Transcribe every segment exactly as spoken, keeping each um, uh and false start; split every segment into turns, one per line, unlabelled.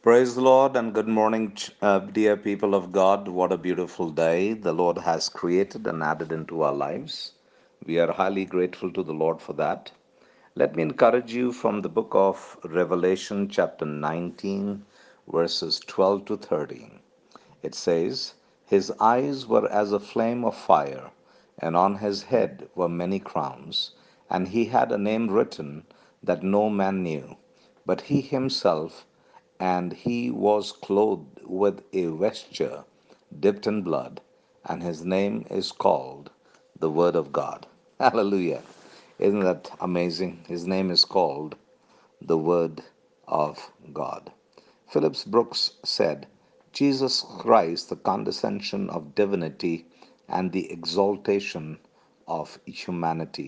Praise the Lord and good morning, ch- uh, dear people of God. What a beautiful day the Lord has created and added into our lives. We are highly grateful to the Lord for that. Let me encourage you from the book of Revelation, chapter nineteen, verses twelve to thirteen. It says, His eyes were as a flame of fire, and on his head were many crowns, and he had a name written that no man knew, but he himself, and he was clothed with a vesture dipped in blood, and his name is called the Word of God. Hallelujah. Isn't that amazing? His name is called the Word of God. Phillips Brooks said, Jesus Christ, the condescension of divinity and the exaltation of humanity.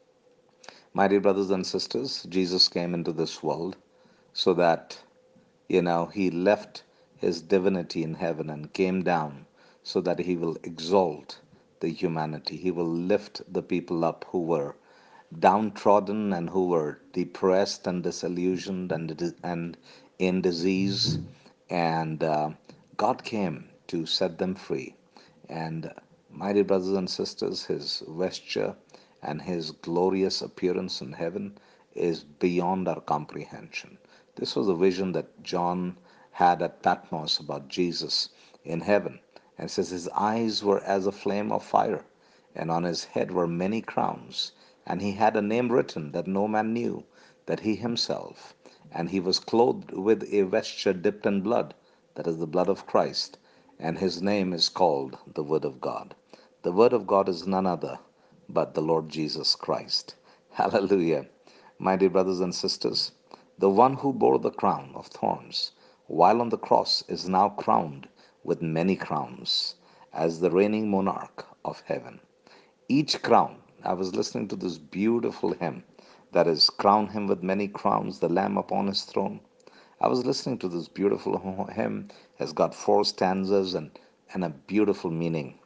My dear brothers and sisters, Jesus came into this world so that, you know, he left his divinity in heaven and came down so that he will exalt the humanity. He will lift the people up who were downtrodden and who were depressed and disillusioned and, and in disease. And uh, God came to set them free. And my dear brothers and sisters, his vesture and his glorious appearance in heaven is beyond our comprehension. This was a vision that John had at Patmos about Jesus in heaven. And it says, His eyes were as a flame of fire, and on his head were many crowns. And he had a name written that no man knew, that he himself. And he was clothed with a vesture dipped in blood, that is the blood of Christ. And his name is called the Word of God. The Word of God is none other but the Lord Jesus Christ. Hallelujah. My dear brothers and sisters, the one who bore the crown of thorns while on the cross is now crowned with many crowns as the reigning monarch of heaven. Each crown, I was listening to this beautiful hymn that is, Crown him with many crowns, the Lamb upon his throne. I was listening to this beautiful hymn, has got four stanzas and, and a beautiful meaning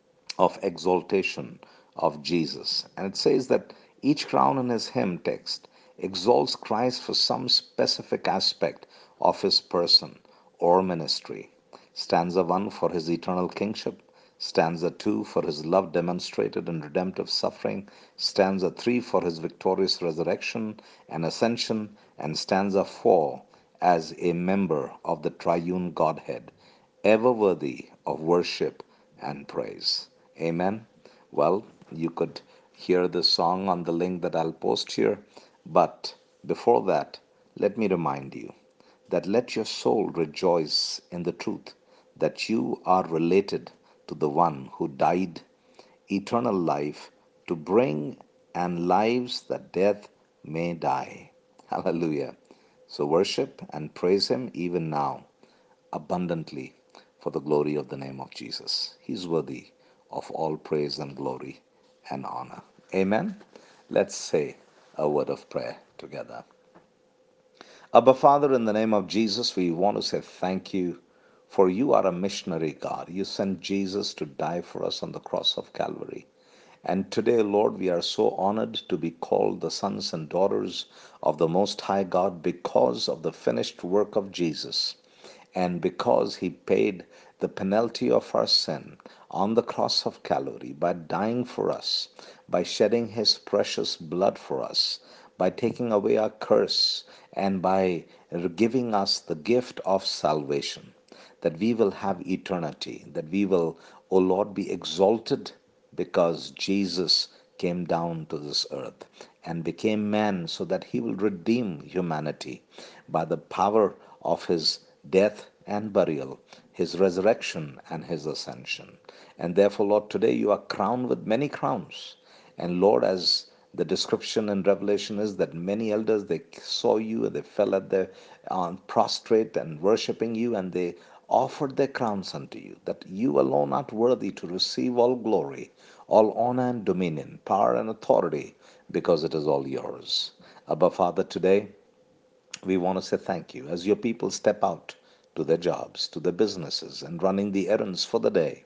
of exaltation of Jesus. And it says that each crown in his hymn text exalts Christ for some specific aspect of his person or ministry. Stanza one for his eternal kingship, stanza two for his love demonstrated in redemptive suffering, stanza three for his victorious resurrection and ascension, and stanza four as a member of the triune Godhead, ever worthy of worship and praise. Amen. Well, you could hear the song on the link that I'll post here. But before that, let me remind you that let your soul rejoice in the truth that you are related to the one who died eternal life to bring and lives that death may die. Hallelujah. So worship and praise him even now abundantly for the glory of the name of Jesus. He's worthy of all praise and glory and honor. Amen. Let's say a word of prayer together. Abba Father, in the name of Jesus, we want to say thank you for you are a missionary God. You sent Jesus to die for us on the cross of Calvary. And today, Lord, we are so honored to be called the sons and daughters of the Most High God because of the finished work of Jesus and because he paid the penalty of our sin on the cross of Calvary by dying for us, by shedding his precious blood for us, by taking away our curse, and by giving us the gift of salvation, that we will have eternity, that we will, O Lord, be exalted because Jesus came down to this earth and became man so that he will redeem humanity by the power of his death and burial, his resurrection and his ascension. And therefore, Lord, today you are crowned with many crowns. And Lord, as the description in Revelation is that many elders they saw you and they fell at their uh, prostrate and worshiping you, and they offered their crowns unto you, that you alone art worthy to receive all glory, all honor and dominion, power and authority, because it is all yours. Abba Father, today we want to say thank you as your people step out to their jobs, to their businesses, and running the errands for the day.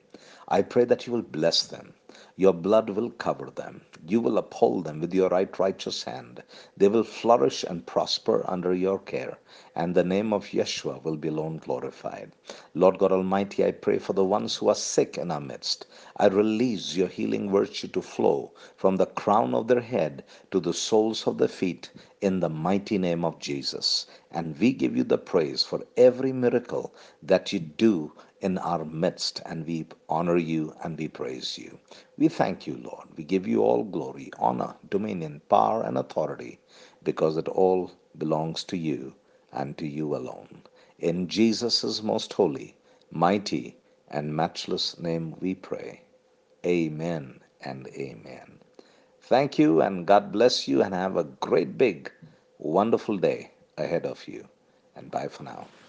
I pray that you will bless them. Your blood will cover them. You will uphold them with your right righteous hand. They will flourish and prosper under your care, and the name of Yeshua will be alone glorified. Lord God Almighty, I pray for the ones who are sick in our midst. I release your healing virtue to flow from the crown of their head to the soles of their feet in the mighty name of Jesus. And we give you the praise for every miracle that you do in our midst, and we honor you and we praise you. We thank you, Lord. We give you all glory, honor, dominion, power, and authority because it all belongs to you and to you alone. In Jesus' most holy, mighty, and matchless name we pray. Amen and amen. Thank you, and God bless you, and have a great, big, wonderful day ahead of you. And bye for now.